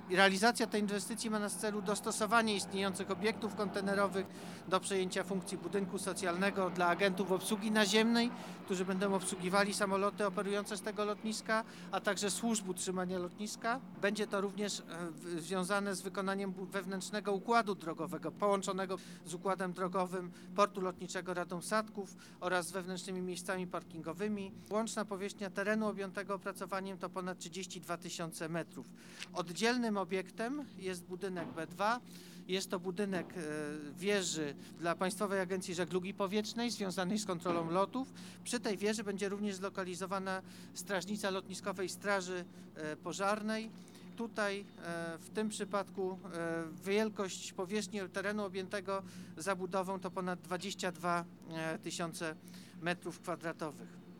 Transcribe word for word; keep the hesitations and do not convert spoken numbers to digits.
Realizacja tej inwestycji ma na celu dostosowanie istniejących obiektów kontenerowych do przejęcia funkcji budynku socjalnego dla agentów obsługi naziemnej, którzy będą obsługiwali samoloty operujące z tego lotniska, a także służb utrzymania lotniska. Będzie to również związane z wykonaniem wewnętrznego układu drogowego połączonego z układem drogowym portu lotniczego Radom-Sadków oraz z wewnętrznymi miejscami parkingowymi. Łączna powierzchnia terenu objętego opracowaniem to ponad trzydzieści dwa tysiące metrów. Oddzielnym obiektem jest budynek B dwa. Jest to budynek wieży dla Państwowej Agencji Żeglugi Powietrznej związanej z kontrolą lotów. Przy tej wieży będzie również zlokalizowana strażnica lotniskowej Straży Pożarnej. Tutaj w tym przypadku wielkość powierzchni terenu objętego zabudową to ponad dwadzieścia dwa tysiące metrów kwadratowych.